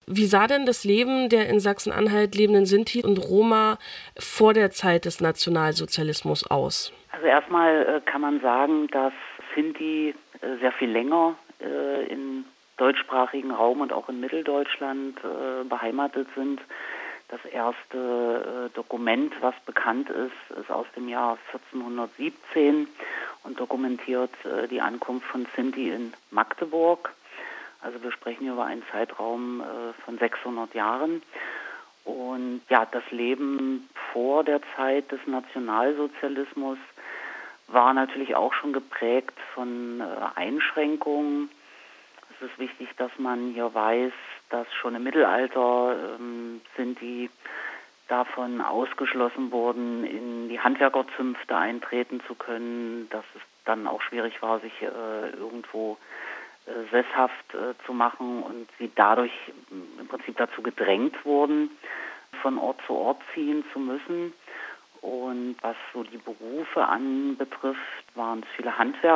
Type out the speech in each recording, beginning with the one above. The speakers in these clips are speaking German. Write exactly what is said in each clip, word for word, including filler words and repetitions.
Wie sah denn das Leben der in Sachsen-Anhalt lebenden Sinti und Roma vor der Zeit des Nationalsozialismus aus? Also erstmal äh, kann man sagen, dass Sinti äh, sehr viel länger äh, im deutschsprachigen Raum und auch in Mitteldeutschland äh, beheimatet sind. Das erste äh, Dokument, was bekannt ist, ist aus dem Jahr vierzehnhundertsiebzehn und dokumentiert äh, die Ankunft von Sinti in Magdeburg. Also wir sprechen über einen Zeitraum äh, von sechshundert Jahren. Und ja, das Leben vor der Zeit des Nationalsozialismus war natürlich auch schon geprägt von äh, Einschränkungen. Es ist wichtig, dass man hier weiß, dass schon im Mittelalter ähm, sind die davon ausgeschlossen wurden, in die Handwerkerzünfte eintreten zu können, dass es dann auch schwierig war, sich äh, irgendwo äh, sesshaft äh, zu machen und sie dadurch im Prinzip dazu gedrängt wurden, von Ort zu Ort ziehen zu müssen. Und was so die Berufe anbetrifft, waren es viele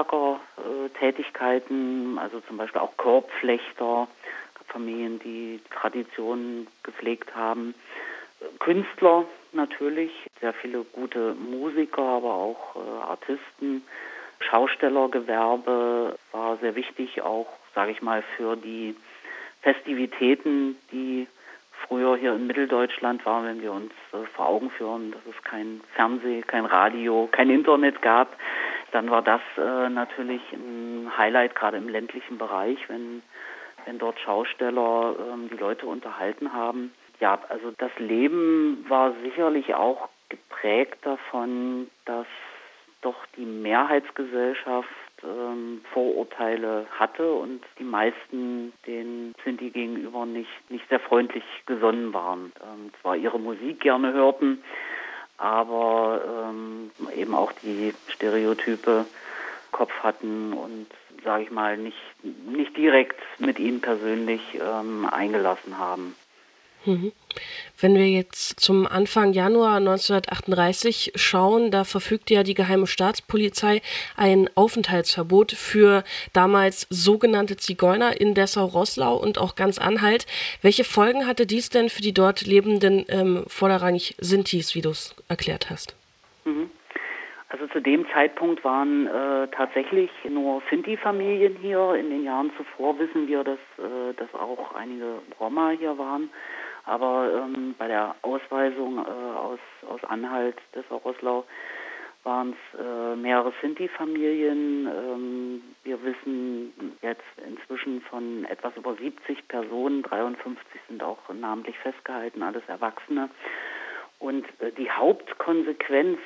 Handwerkertätigkeiten, also zum Beispiel auch Korbflechter, Familien, die Traditionen gepflegt haben. Künstler natürlich, sehr viele gute Musiker, aber auch äh, Artisten. Schaustellergewerbe war sehr wichtig, auch, sage ich mal, für die Festivitäten, die früher hier in Mitteldeutschland waren, wenn wir uns äh, vor Augen führen, dass es kein Fernseh, kein Radio, kein Internet gab, dann war das äh, natürlich ein Highlight, gerade im ländlichen Bereich, wenn, wenn dort Schausteller ähm, die Leute unterhalten haben. Ja, also das Leben war sicherlich auch geprägt davon, dass doch die Mehrheitsgesellschaft ähm, Vorurteile hatte und die meisten den Sinti gegenüber nicht, nicht sehr freundlich gesonnen waren. Ähm, zwar ihre Musik gerne hörten, aber ähm, eben auch die Stereotype Kopf hatten und, sage ich mal, nicht, nicht direkt mit ihnen persönlich ähm, eingelassen haben. Mhm. Wenn wir jetzt zum Anfang Januar neunzehnhundertachtunddreißig schauen, da verfügte ja die Geheime Staatspolizei ein Aufenthaltsverbot für damals sogenannte Zigeuner in Dessau-Roßlau und auch ganz Anhalt. Welche Folgen hatte dies denn für die dort lebenden ähm, vorderrangig Sintis, wie du es erklärt hast? Mhm. Also zu dem Zeitpunkt waren äh, tatsächlich nur Sinti-Familien hier. In den Jahren zuvor wissen wir, dass, äh, dass auch einige Roma hier waren. Aber ähm, bei der Ausweisung äh, aus, aus Anhalt, Dessau-Roßlau, waren es äh, mehrere Sinti-Familien. Ähm, wir wissen jetzt inzwischen von etwas über siebzig Personen, dreiundfünfzig sind auch namentlich festgehalten, alles Erwachsene. Und äh, die Hauptkonsequenz,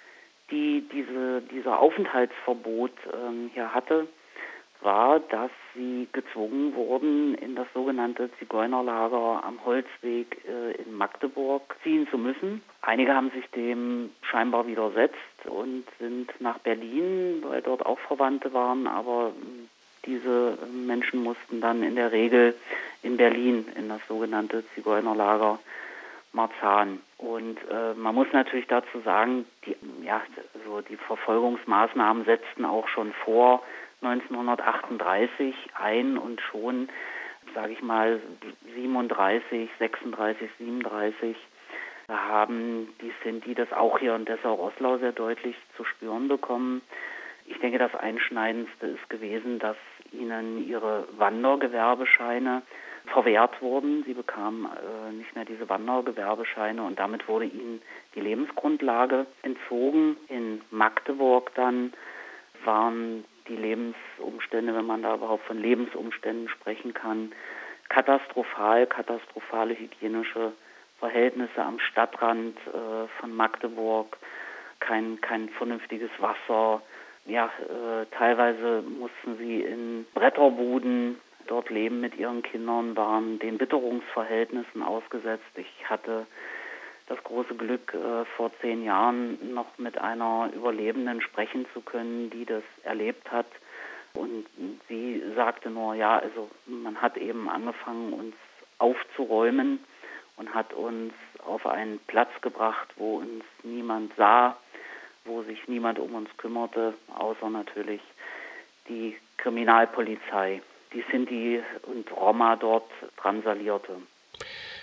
die diese, dieser Aufenthaltsverbot ähm, hier hatte, war, dass sie gezwungen wurden, in das sogenannte Zigeunerlager am Holzweg äh, in Magdeburg ziehen zu müssen. Einige haben sich dem scheinbar widersetzt und sind nach Berlin, weil dort auch Verwandte waren, aber diese Menschen mussten dann in der Regel in Berlin in das sogenannte Zigeunerlager Marzahn. Und äh, man muss natürlich dazu sagen, die, ja, so die Verfolgungsmaßnahmen setzten auch schon vor neunzehnhundertachtunddreißig ein und schon, sage ich mal, siebenunddreißig, sechsunddreißig, siebenunddreißig, da haben die Sinti das auch hier in Dessau-Roßlau sehr deutlich zu spüren bekommen. Ich denke, das Einschneidendste ist gewesen, dass ihnen ihre Wandergewerbescheine verwehrt wurden. Sie bekamen äh, nicht mehr diese Wandergewerbescheine und damit wurde ihnen die Lebensgrundlage entzogen. In Magdeburg dann waren die Lebensumstände, wenn man da überhaupt von Lebensumständen sprechen kann, katastrophal, katastrophale hygienische Verhältnisse am Stadtrand äh, von Magdeburg, kein, kein vernünftiges Wasser. Ja, äh, teilweise mussten sie in Bretterbuden dort leben mit ihren Kindern, waren den Witterungsverhältnissen ausgesetzt. Ich hatte das große Glück, äh, vor zehn Jahren noch mit einer Überlebenden sprechen zu können, die das erlebt hat. Und sie sagte nur, ja, also man hat eben angefangen, uns aufzuräumen und hat uns auf einen Platz gebracht, wo uns niemand sah, wo sich niemand um uns kümmerte, außer natürlich die Kriminalpolizei, die Sinti und Roma dort drangsalierte.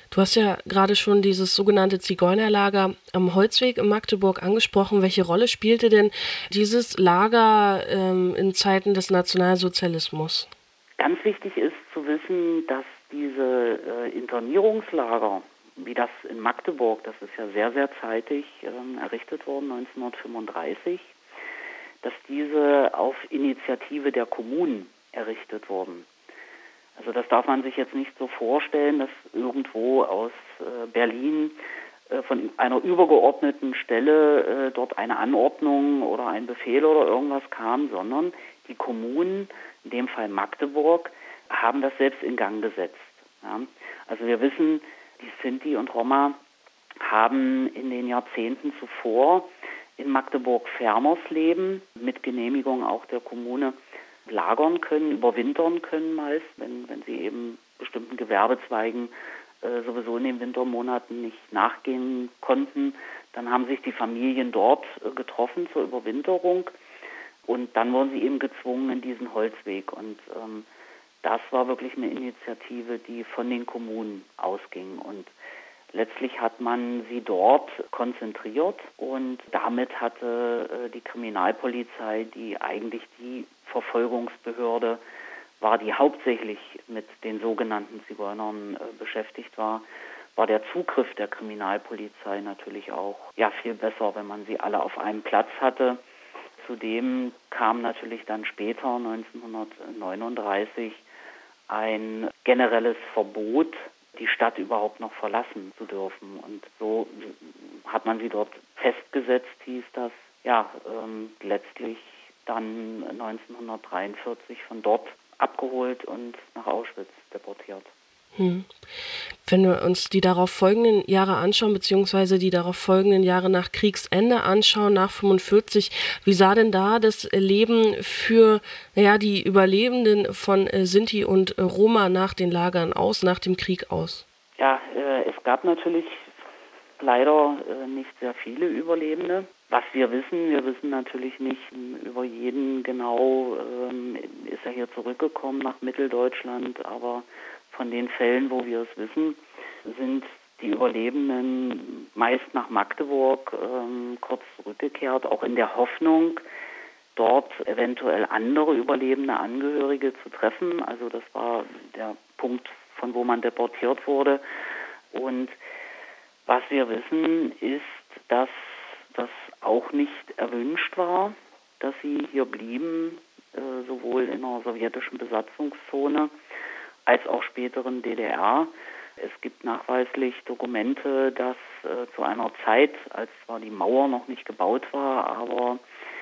Du hast ja gerade schon dieses sogenannte Zigeunerlager am Holzweg in Magdeburg angesprochen. Welche Rolle spielte denn dieses Lager ähm, in Zeiten des Nationalsozialismus? Ganz wichtig ist zu wissen, dass diese äh, Internierungslager, wie das in Magdeburg, das ist ja sehr, sehr zeitig ähm, errichtet worden, neunzehnhundertfünfunddreißig, dass diese auf Initiative der Kommunen errichtet wurden. Also das darf man sich jetzt nicht so vorstellen, dass irgendwo aus äh, Berlin äh, von einer übergeordneten Stelle äh, dort eine Anordnung oder ein Befehl oder irgendwas kam, sondern die Kommunen, in dem Fall Magdeburg, haben das selbst in Gang gesetzt. Ja? Also wir wissen, die Sinti und Roma haben in den Jahrzehnten zuvor in Magdeburg Fernersleben mit Genehmigung auch der Kommune lagern können, überwintern können meist, wenn, wenn sie eben bestimmten Gewerbezweigen äh, sowieso in den Wintermonaten nicht nachgehen konnten. Dann haben sich die Familien dort äh, getroffen zur Überwinterung und dann wurden sie eben gezwungen in diesen Holzweg. Und ähm, das war wirklich eine Initiative, die von den Kommunen ausging. Und letztlich hat man sie dort konzentriert und damit hatte äh, die Kriminalpolizei, die eigentlich die Verfolgungsbehörde war, die hauptsächlich mit den sogenannten Zigeunern äh, beschäftigt war, war der Zugriff der Kriminalpolizei natürlich auch ja viel besser, wenn man sie alle auf einem Platz hatte. Zudem kam natürlich dann später, neunzehnhundertneununddreißig, ein generelles Verbot, die Stadt überhaupt noch verlassen zu dürfen. Und so hat man sie dort festgesetzt, hieß das, ja, ähm, letztlich dann neunzehnhundertdreiundvierzig von dort abgeholt und nach Auschwitz deportiert. Hm. Wenn wir uns die darauf folgenden Jahre anschauen, beziehungsweise die darauf folgenden Jahre nach Kriegsende anschauen, nach fünfundvierzig, wie sah denn da das Leben für naja, die Überlebenden von äh, Sinti und äh, Roma nach den Lagern aus, nach dem Krieg aus? Ja, äh, es gab natürlich leider äh, nicht sehr viele Überlebende. Was wir wissen, wir wissen natürlich nicht über jeden genau, ähm, ist er hier zurückgekommen nach Mitteldeutschland, aber von den Fällen, wo wir es wissen, sind die Überlebenden meist nach Magdeburg ähm, kurz zurückgekehrt, auch in der Hoffnung, dort eventuell andere überlebende Angehörige zu treffen. Also das war der Punkt, von wo man deportiert wurde. Und was wir wissen, ist, dass das auch nicht erwünscht war, dass sie hier blieben, äh, sowohl in der sowjetischen Besatzungszone als auch späteren D D R. Es gibt nachweislich Dokumente, dass äh, zu einer Zeit, als zwar die Mauer noch nicht gebaut war, aber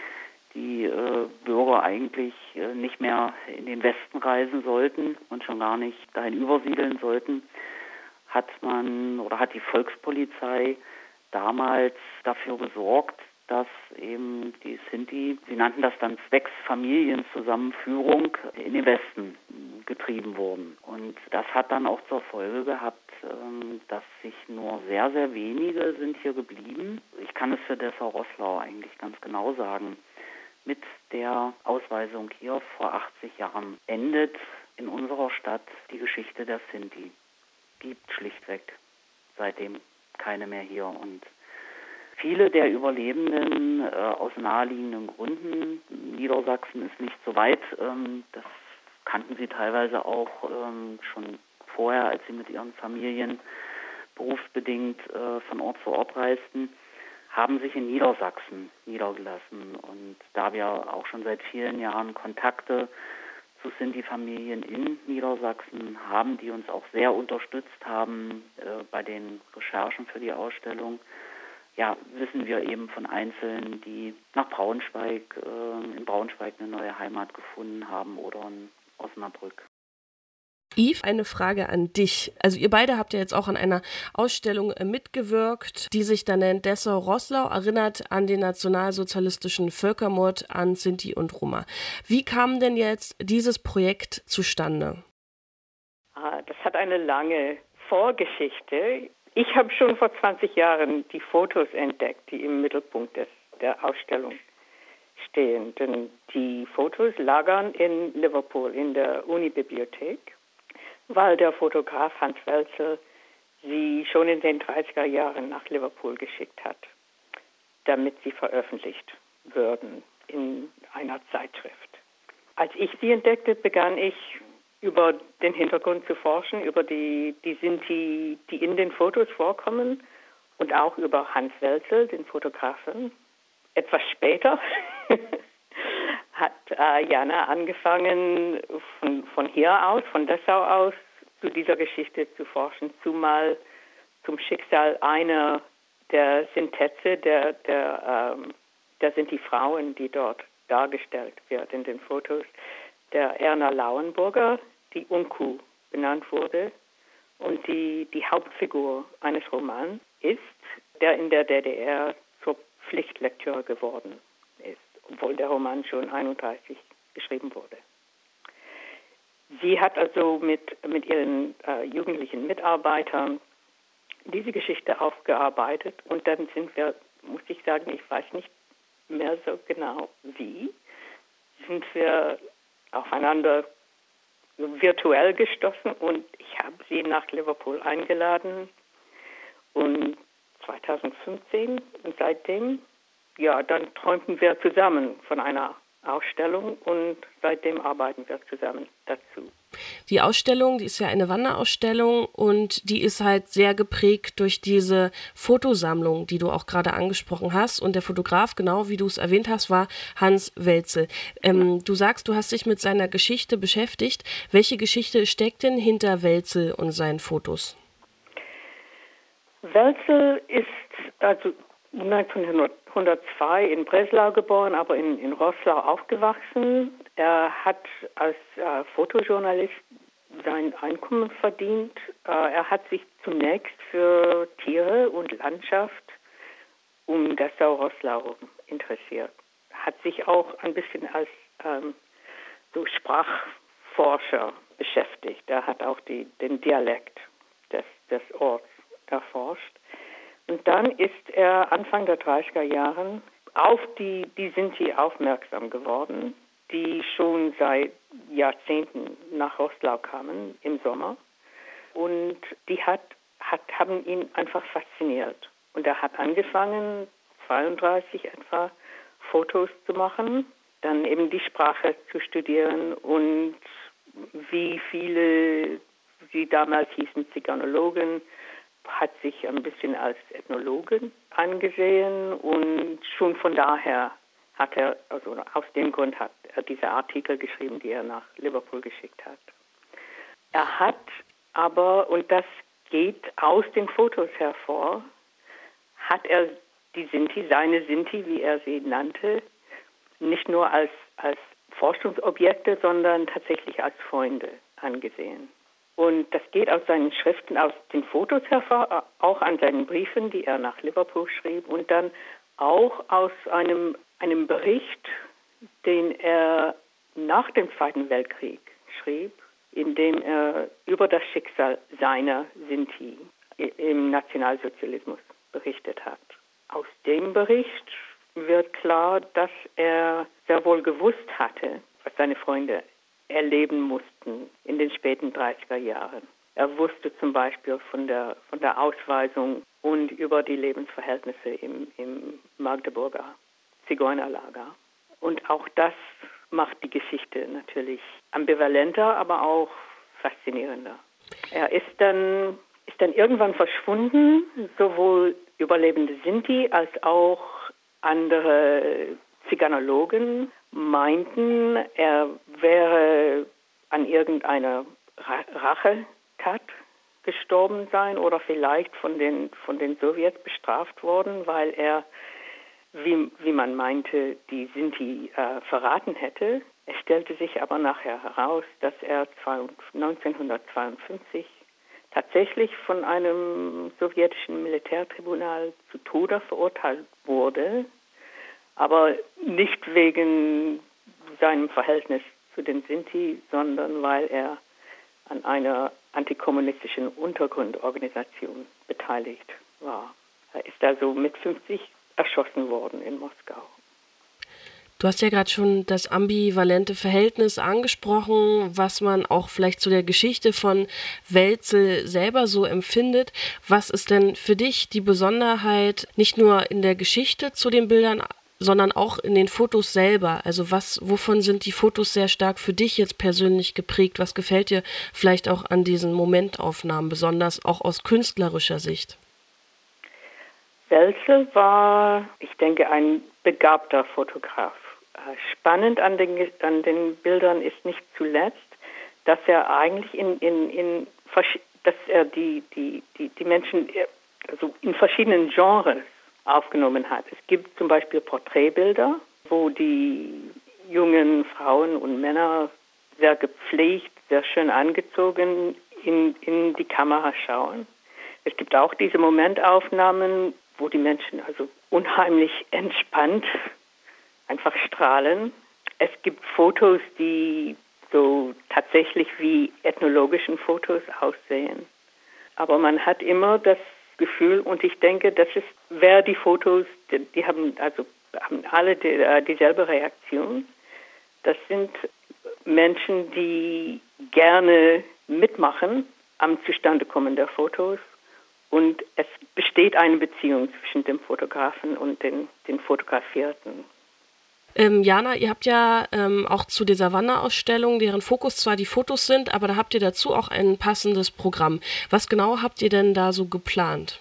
die äh, Bürger eigentlich äh, nicht mehr in den Westen reisen sollten und schon gar nicht dahin übersiedeln sollten, hat man oder hat die Volkspolizei damals dafür gesorgt, dass eben die Sinti, sie nannten das dann zwecks Familienzusammenführung, in den Westen getrieben wurden. Und das hat dann auch zur Folge gehabt, dass sich nur sehr, sehr wenige sind hier geblieben. Ich kann es für Dessau-Roßlau eigentlich ganz genau sagen. Mit der Ausweisung hier vor achtzig Jahren endet in unserer Stadt die Geschichte der Sinti. Gibt schlichtweg seitdem keine mehr hier. Und viele der Überlebenden äh, aus naheliegenden Gründen, Niedersachsen ist nicht so weit, ähm, das kannten sie teilweise auch ähm, schon vorher, als sie mit ihren Familien berufsbedingt äh, von Ort zu Ort reisten, haben sich in Niedersachsen niedergelassen. Und da wir auch schon seit vielen Jahren Kontakte zu Sinti-Familien in Niedersachsen haben, die uns auch sehr unterstützt haben äh, bei den Recherchen für die Ausstellung, ja, wissen wir eben von Einzelnen, die nach Braunschweig, äh, in Braunschweig eine neue Heimat gefunden haben oder in Osnabrück. Yves, eine Frage an dich. Also ihr beide habt ja jetzt auch an einer Ausstellung mitgewirkt, die sich dann nennt Dessau-Roßlau, erinnert an den nationalsozialistischen Völkermord an Sinti und Roma. Wie kam denn jetzt dieses Projekt zustande? Ah, das hat eine lange Vorgeschichte. Ich habe schon vor zwanzig Jahren die Fotos entdeckt, die im Mittelpunkt des, der Ausstellung stehen. Denn die Fotos lagern in Liverpool in der Unibibliothek, weil der Fotograf Hans Welzel sie schon in den dreißiger Jahren nach Liverpool geschickt hat, damit sie veröffentlicht würden in einer Zeitschrift. Als ich sie entdeckte, begann ich über den Hintergrund zu forschen, über die, die Sinti, die in den Fotos vorkommen und auch über Hans Welzel, den Fotografen. Etwas später hat äh, Jana angefangen, von, von hier aus, von Dessau aus, zu dieser Geschichte zu forschen, zumal zum Schicksal einer der Sintetze, der, der, ähm, der sind die Frauen, die dort dargestellt wird in den Fotos, der Erna Lauenburger, die Unku benannt wurde und die die Hauptfigur eines Romans ist, der in der D D R zur Pflichtlektüre geworden ist, obwohl der Roman schon einunddreißig geschrieben wurde. Sie hat also mit, mit ihren äh, jugendlichen Mitarbeitern diese Geschichte aufgearbeitet und dann sind wir, muss ich sagen, ich weiß nicht mehr so genau wie, sind wir aufeinander virtuell gestoßen und ich habe sie nach Liverpool eingeladen und zweitausendfünfzehn und seitdem, ja, dann träumten wir zusammen von einer Ausstellung und seitdem arbeiten wir zusammen dazu. Die Ausstellung, die ist ja eine Wanderausstellung und die ist halt sehr geprägt durch diese Fotosammlung, die du auch gerade angesprochen hast. Und der Fotograf, genau wie du es erwähnt hast, war Hans Welzel. Ähm, du sagst, du hast dich mit seiner Geschichte beschäftigt. Welche Geschichte steckt denn hinter Welzel und seinen Fotos? Welzel ist also neunzehnhundertzwei in Breslau geboren, aber in, in Roßlau aufgewachsen. Er hat als äh, Fotojournalist sein Einkommen verdient. Äh, er hat sich zunächst für Tiere und Landschaft um Dessau-Roßlau interessiert. Hat sich auch ein bisschen als ähm, so Sprachforscher beschäftigt. Er hat auch die, den Dialekt des, des Orts erforscht. Und dann ist er Anfang der dreißiger Jahre auf die, die Sinti aufmerksam geworden, die schon seit Jahrzehnten nach Roßlau kamen im Sommer. Und die hat, hat, haben ihn einfach fasziniert. Und er hat angefangen, zweiunddreißig etwa, Fotos zu machen, dann eben die Sprache zu studieren und wie viele, sie damals hießen Zigarnologen, hat sich ein bisschen als Ethnologe angesehen und schon von daher hat er, also aus dem Grund hat er diese Artikel geschrieben, die er nach Liverpool geschickt hat. Er hat aber, und das geht aus den Fotos hervor, hat er die Sinti, seine Sinti, wie er sie nannte, nicht nur als, als Forschungsobjekte, sondern tatsächlich als Freunde angesehen. Und das geht aus seinen Schriften, aus den Fotos hervor, auch an seinen Briefen, die er nach Liverpool schrieb und dann auch aus einem, einem Bericht, den er nach dem Zweiten Weltkrieg schrieb, in dem er über das Schicksal seiner Sinti im Nationalsozialismus berichtet hat. Aus dem Bericht wird klar, dass er sehr wohl gewusst hatte, was seine Freunde erleben mussten in den späten dreißiger Jahren. Er wusste zum Beispiel von der, von der Ausweisung und über die Lebensverhältnisse im, im Magdeburger Zigeunerlager. Und auch das macht die Geschichte natürlich ambivalenter, aber auch faszinierender. Er ist dann, ist dann irgendwann verschwunden, sowohl überlebende Sinti als auch andere Zigarnologen meinten, er wäre an irgendeiner Rachetat gestorben sein oder vielleicht von den, von den Sowjets bestraft worden, weil er, wie, wie man meinte, die Sinti äh, verraten hätte. Es stellte sich aber nachher heraus, dass er neunzehnhundertzweiundfünfzig tatsächlich von einem sowjetischen Militärtribunal zu Tode verurteilt wurde, aber nicht wegen seinem Verhältnis zu den Sinti, sondern weil er an einer antikommunistischen Untergrundorganisation beteiligt war. Er ist also mit fünfzig erschossen worden in Moskau. Du hast ja gerade schon das ambivalente Verhältnis angesprochen, was man auch vielleicht zu der Geschichte von Welzel selber so empfindet. Was ist denn für dich die Besonderheit nicht nur in der Geschichte zu den Bildern, sondern auch in den Fotos selber? Also was, wovon sind die Fotos sehr stark für dich jetzt persönlich geprägt? Was gefällt dir vielleicht auch an diesen Momentaufnahmen, besonders auch aus künstlerischer Sicht? Welzel war, ich denke, ein begabter Fotograf. Spannend an den, an den Bildern ist nicht zuletzt, dass er eigentlich in, in, in dass er die, die, die, die Menschen also in verschiedenen Genres aufgenommen hat. Es gibt zum Beispiel Porträtbilder, wo die jungen Frauen und Männer sehr gepflegt, sehr schön angezogen in, in die Kamera schauen. Es gibt auch diese Momentaufnahmen, wo die Menschen also unheimlich entspannt einfach strahlen. Es gibt Fotos, die so tatsächlich wie ethnologischen Fotos aussehen. Aber man hat immer das Gefühl, und ich denke, das ist, wer die Fotos, die, die haben also haben alle die, äh, dieselbe Reaktion. Das sind Menschen, die gerne mitmachen am Zustandekommen der Fotos. Und es besteht eine Beziehung zwischen dem Fotografen und den, den Fotografierten. Ähm, Jana, ihr habt ja ähm, auch zu dieser Wanderausstellung, deren Fokus zwar die Fotos sind, aber da habt ihr dazu auch ein passendes Programm. Was genau habt ihr denn da so geplant?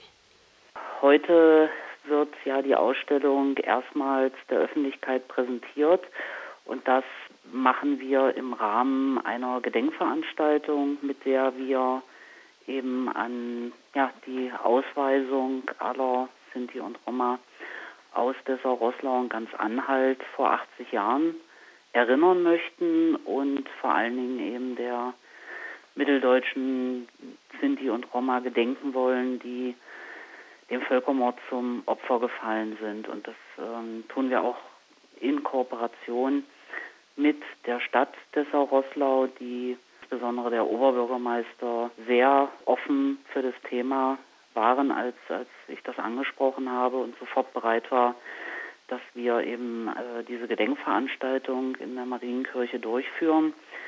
Heute wird ja die Ausstellung erstmals der Öffentlichkeit präsentiert und das machen wir im Rahmen einer Gedenkveranstaltung, mit der wir eben an ja, die Ausweisung aller Sinti und Roma aus Dessau-Roßlau und ganz Anhalt vor achtzig Jahren erinnern möchten und vor allen Dingen eben der mitteldeutschen Sinti und Roma gedenken wollen, die dem Völkermord zum Opfer gefallen sind. Und das ähm, tun wir auch in Kooperation mit der Stadt Dessau-Roßlau, die insbesondere der Oberbürgermeister sehr offen für das Thema waren, als, als ich das angesprochen habe und sofort bereit war, dass wir eben äh, diese Gedenkveranstaltung in der Marienkirche durchführen.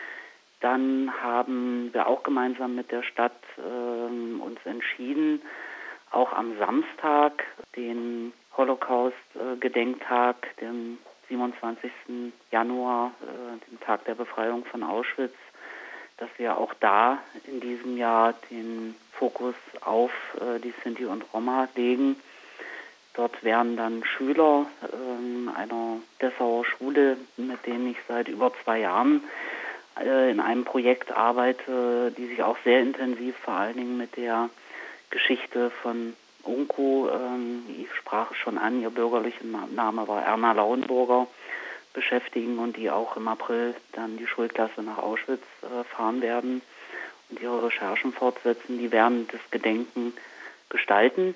Dann haben wir auch gemeinsam mit der Stadt äh, uns entschieden, auch am Samstag, den Holocaust-Gedenktag, äh, den siebenundzwanzigsten Januar, äh, den Tag der Befreiung von Auschwitz, dass wir auch da in diesem Jahr den Fokus auf äh, die Sinti und Roma legen. Dort werden dann Schüler äh, einer Dessauer Schule, mit denen ich seit über zwei Jahren äh, in einem Projekt arbeite, die sich auch sehr intensiv vor allen Dingen mit der Geschichte von Unko, äh, ich sprach es schon an, ihr bürgerlicher Name war Erna Lauenburger, beschäftigen und die auch im April dann die Schulklasse nach Auschwitz äh, fahren werden und ihre Recherchen fortsetzen. Die werden das Gedenken gestalten.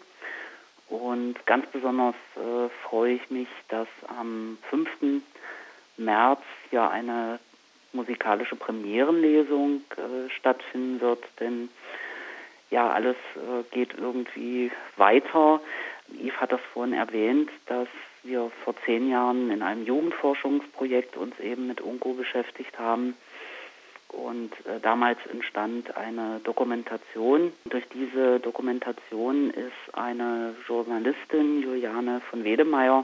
Und ganz besonders äh, freue ich mich, dass am fünften März ja eine musikalische Premierenlesung äh, stattfinden wird, denn ja, alles äh, geht irgendwie weiter. Yves hat das vorhin erwähnt, dass wir vor zehn Jahren in einem Jugendforschungsprojekt uns eben mit Unko beschäftigt haben. Und äh, damals entstand eine Dokumentation. Durch diese Dokumentation ist eine Journalistin, Juliane von Wedemeyer,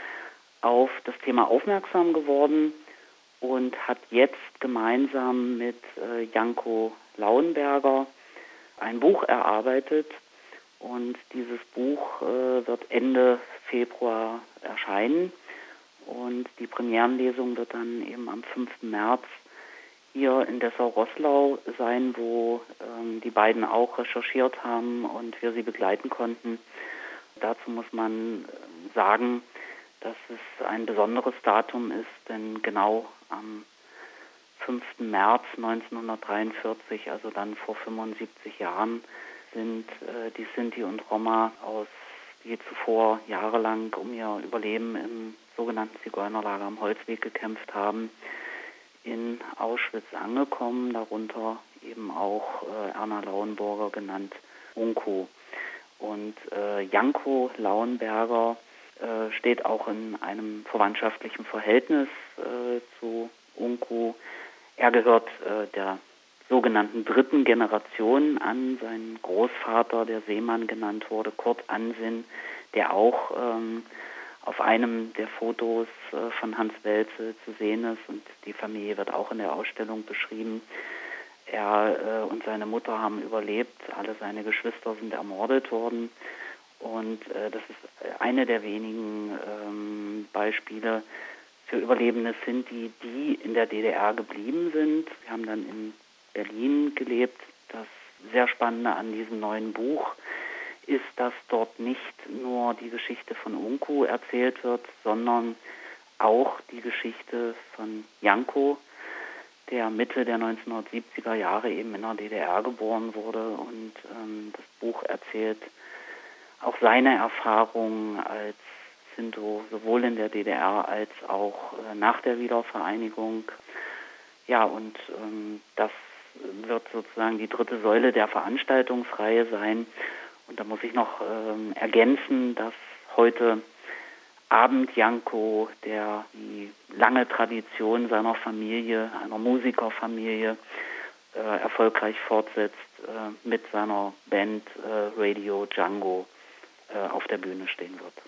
auf das Thema aufmerksam geworden und hat jetzt gemeinsam mit äh, Janko Lauenberger ein Buch erarbeitet. Und dieses Buch äh, wird Ende Februar erscheinen. Und die Premierenlesung wird dann eben am fünften März hier in Dessau-Roßlau sein, wo ähm, die beiden auch recherchiert haben und wir sie begleiten konnten. Dazu muss man sagen, dass es ein besonderes Datum ist, denn genau am fünften März neunzehnhundertdreiundvierzig, also dann vor fünfundsiebzig Jahren, sind äh, die Sinti und Roma aus, die zuvor jahrelang um ihr Überleben im sogenannten Zigeunerlager am Holzweg gekämpft haben, in Auschwitz angekommen, darunter eben auch äh, Erna Lauenburger, genannt Unko. Und äh, Janko Lauenberger äh, steht auch in einem verwandtschaftlichen Verhältnis äh, zu Unku. Er gehört äh, der sogenannten dritten Generation an. Sein Großvater, der Seemann genannt wurde, Kurt Ansinn, der auch ähm, auf einem der Fotos äh, von Hans Welze zu sehen ist, und die Familie wird auch in der Ausstellung beschrieben. Er äh, und seine Mutter haben überlebt, alle seine Geschwister sind ermordet worden, und äh, das ist eine der wenigen ähm, Beispiele für überlebende Sinti, die in der D D R geblieben sind. Wir haben dann in Berlin gelebt. Das sehr Spannende an diesem neuen Buch ist, dass dort nicht nur die Geschichte von Unku erzählt wird, sondern auch die Geschichte von Janko, der Mitte der neunzehnhundertsiebziger Jahre eben in der D D R geboren wurde. Und ähm, das Buch erzählt auch seine Erfahrungen als Sinto, sowohl in der D D R als auch äh, nach der Wiedervereinigung. Ja, und ähm, das wird sozusagen die dritte Säule der Veranstaltungsreihe sein. Und da muss ich noch ähm, ergänzen, dass heute Abend Janko, der die lange Tradition seiner Familie, einer Musikerfamilie, äh, erfolgreich fortsetzt, äh, mit seiner Band äh, Radio Django äh, auf der Bühne stehen wird.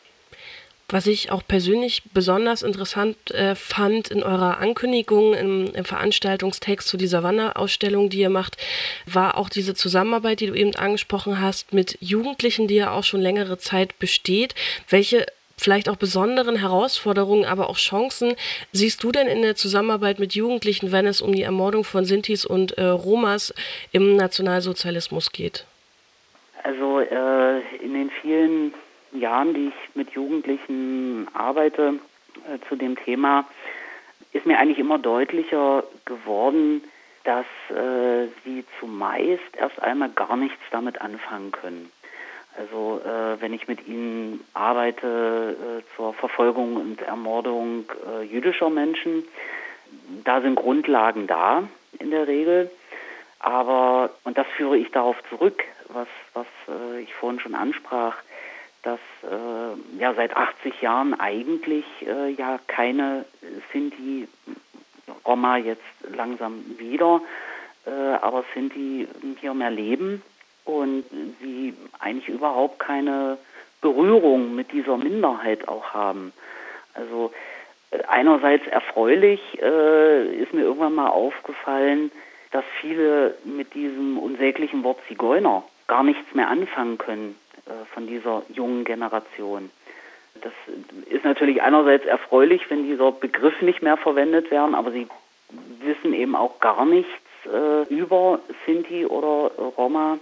Was ich auch persönlich besonders interessant äh, fand in eurer Ankündigung im, im Veranstaltungstext zu dieser Wanderausstellung, die ihr macht, war auch diese Zusammenarbeit, die du eben angesprochen hast, mit Jugendlichen, die ja auch schon längere Zeit besteht. Welche vielleicht auch besonderen Herausforderungen, aber auch Chancen siehst du denn in der Zusammenarbeit mit Jugendlichen, wenn es um die Ermordung von Sintis und äh, Romas im Nationalsozialismus geht? Also äh, in den vielen Jahren, die ich mit Jugendlichen arbeite äh, zu dem Thema, ist mir eigentlich immer deutlicher geworden, dass äh, sie zumeist erst einmal gar nichts damit anfangen können. Also äh, wenn ich mit ihnen arbeite äh, zur Verfolgung und Ermordung äh, jüdischer Menschen, da sind Grundlagen da in der Regel. Aber, und das führe ich darauf zurück, was, was äh, ich vorhin schon ansprach, dass äh, ja seit achtzig Jahren eigentlich äh, ja keine Sinti, Roma jetzt langsam wieder, äh, aber Sinti hier mehr leben und sie eigentlich überhaupt keine Berührung mit dieser Minderheit auch haben. Also äh, einerseits erfreulich äh, ist mir irgendwann mal aufgefallen, dass viele mit diesem unsäglichen Wort Zigeuner gar nichts mehr anfangen können äh, von dieser jungen Generation. Das ist natürlich einerseits erfreulich, wenn dieser Begriff nicht mehr verwendet werden, aber sie wissen eben auch gar nichts äh, über Sinti oder äh, Roma.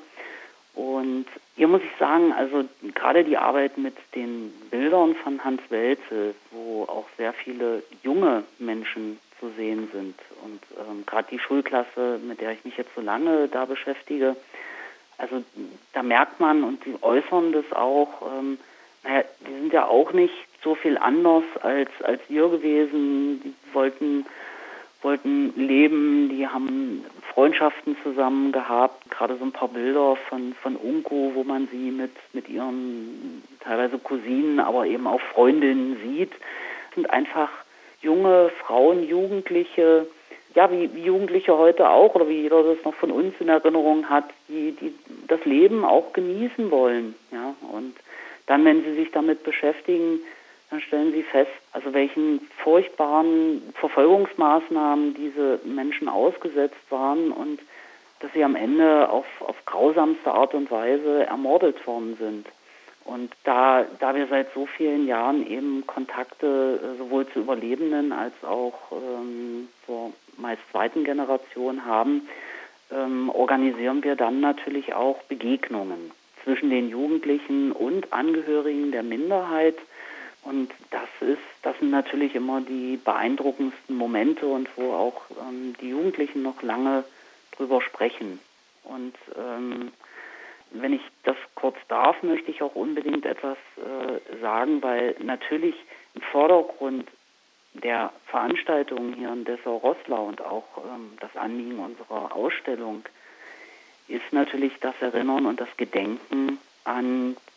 Und hier muss ich sagen, also gerade die Arbeit mit den Bildern von Hans Welze, wo auch sehr viele junge Menschen zu sehen sind, und ähm, gerade die Schulklasse, mit der ich mich jetzt so lange da beschäftige, also da merkt man, und die äußern das auch, ähm, naja, die sind ja auch nicht so viel anders als, als wir gewesen. Die wollten, wollten leben, die haben Freundschaften zusammen gehabt, gerade so ein paar Bilder von, von Unku, wo man sie mit, mit ihren teilweise Cousinen, aber eben auch Freundinnen sieht, sind einfach junge Frauen, Jugendliche, ja, wie, wie Jugendliche heute auch, oder wie jeder das noch von uns in Erinnerung hat, die, die das Leben auch genießen wollen, ja, und dann, wenn sie sich damit beschäftigen, dann stellen sie fest, also welchen furchtbaren Verfolgungsmaßnahmen diese Menschen ausgesetzt waren und dass sie am Ende auf, auf grausamste Art und Weise ermordet worden sind. Und da, da wir seit so vielen Jahren eben Kontakte äh, sowohl zu Überlebenden als auch ähm, zur meist zweiten Generation haben, ähm, organisieren wir dann natürlich auch Begegnungen zwischen den Jugendlichen und Angehörigen der Minderheit. Und das ist, das sind natürlich immer die beeindruckendsten Momente und wo auch ähm, die Jugendlichen noch lange drüber sprechen. Und ähm, wenn ich das kurz darf, möchte ich auch unbedingt etwas äh, sagen, weil natürlich im Vordergrund der Veranstaltung hier in Dessau-Roßlau und auch ähm, das Anliegen unserer Ausstellung ist natürlich das Erinnern und das Gedenken an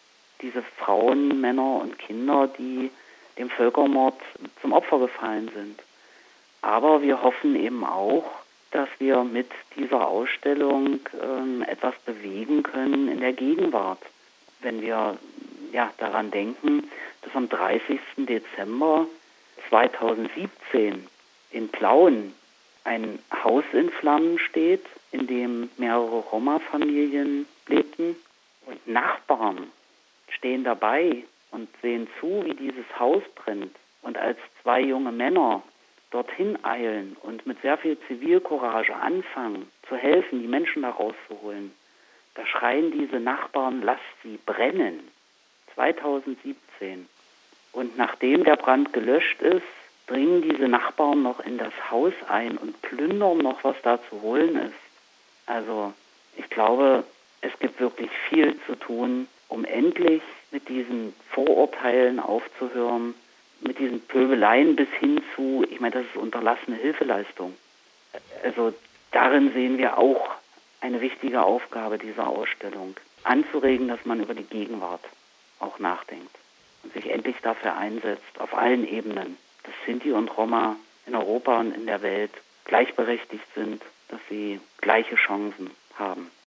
diese Frauen, Männer und Kinder, die dem Völkermord zum Opfer gefallen sind. Aber wir hoffen eben auch, dass wir mit dieser Ausstellung ähm, etwas bewegen können in der Gegenwart. Wenn wir ja, daran denken, dass am dreißigsten Dezember zweitausendsiebzehn in Plauen ein Haus in Flammen steht, in dem mehrere Roma-Familien lebten. Und Nachbarn stehen dabei und sehen zu, wie dieses Haus brennt. Und als zwei junge Männer dorthin eilen und mit sehr viel Zivilcourage anfangen, zu helfen, die Menschen da rauszuholen, da schreien diese Nachbarn, lasst sie brennen. zweitausendsiebzehn. Und nachdem der Brand gelöscht ist, dringen diese Nachbarn noch in das Haus ein und plündern noch, was da zu holen ist. Also ich glaube, es gibt wirklich viel zu tun, um endlich mit diesen Vorurteilen aufzuhören, mit diesen Pöbeleien bis hin zu, ich meine, das ist unterlassene Hilfeleistung. Also darin sehen wir auch eine wichtige Aufgabe dieser Ausstellung, anzuregen, dass man über die Gegenwart auch nachdenkt und sich endlich dafür einsetzt, auf allen Ebenen, dass Sinti und Roma in Europa und in der Welt gleichberechtigt sind, dass sie gleiche Chancen haben.